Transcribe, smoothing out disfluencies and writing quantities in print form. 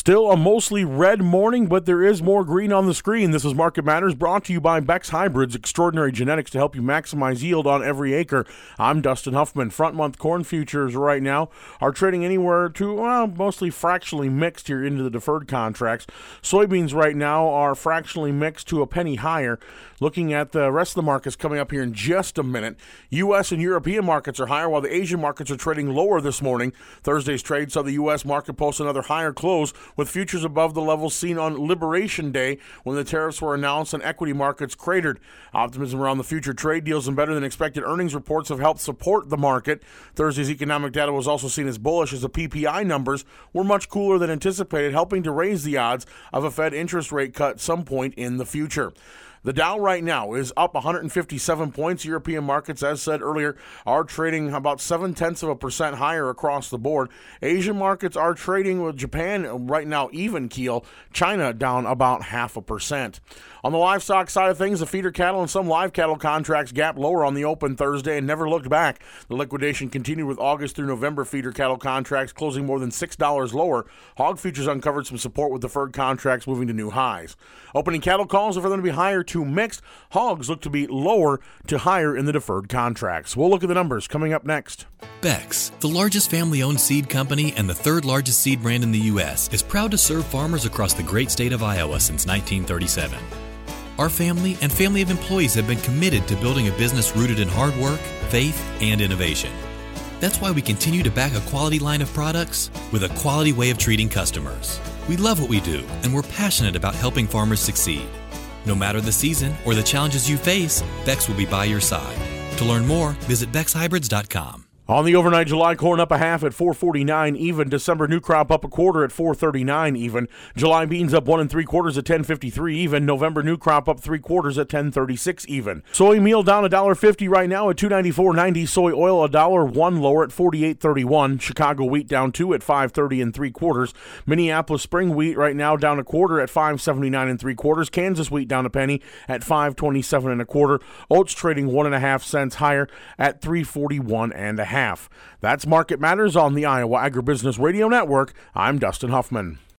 Still a mostly red morning, but there is more green on the screen. This is Market Matters, brought to you by Beck's Hybrids, extraordinary genetics to help you maximize yield on every acre. I'm Dustin Huffman. Front month corn futures right now are trading anywhere to mostly fractionally mixed here into the deferred contracts. Soybeans right now are fractionally mixed to a penny higher. Looking at the rest of the markets coming up here in just a minute, U.S. and European markets are higher while the Asian markets are trading lower this morning. Thursday's trade saw the U.S. market post another higher close, with futures above the levels seen on Liberation Day when the tariffs were announced and equity markets cratered. Optimism around the future trade deals and better than expected earnings reports have helped support the market. Thursday's economic data was also seen as bullish as the PPI numbers were much cooler than anticipated, helping to raise the odds of a Fed interest rate cut some point in the future. The Dow right now is up 157 points. European markets, as said earlier, are trading about 0.7% higher across the board. Asian markets are trading with Japan right now even keel. China down about 0.5%. On the livestock side of things, the feeder cattle and some live cattle contracts gapped lower on the open Thursday and never looked back. The liquidation continued with August through November feeder cattle contracts closing more than $6 lower. Hog futures uncovered some support with deferred contracts moving to new highs. Opening cattle calls are for them to be higher to mixed. Hogs look to be lower to higher in the deferred contracts. We'll look at the numbers coming up next. Beck's, the largest family-owned seed company and the third largest seed brand in the U.S., is proud to serve farmers across the great state of Iowa since 1937. Our family and family of employees have been committed to building a business rooted in hard work, faith, and innovation. That's why we continue to back a quality line of products with a quality way of treating customers. We love what we do, and we're passionate about helping farmers succeed. No matter the season or the challenges you face, Beck's will be by your side. To learn more, visit BecksHybrids.com. On the overnight, July corn up a half at 4.49 even. December new crop up a quarter at 4.39 even. July beans up 1 3/4 at 10.53 even. November new crop up 3/4 at 10.36 even. Soy meal down $1.50 right now at $2.94.90. Soy oil $1.01 lower at 48.31. Chicago wheat down 2 at 5.30 3/4. Minneapolis spring wheat right now down a quarter at 5.79 3/4. Kansas wheat down a penny at 5.27 1/4. Oats trading 1.5 cents higher at 3.41 1/2. That's Market Matters on the Iowa Agribusiness Radio Network. I'm Dustin Huffman.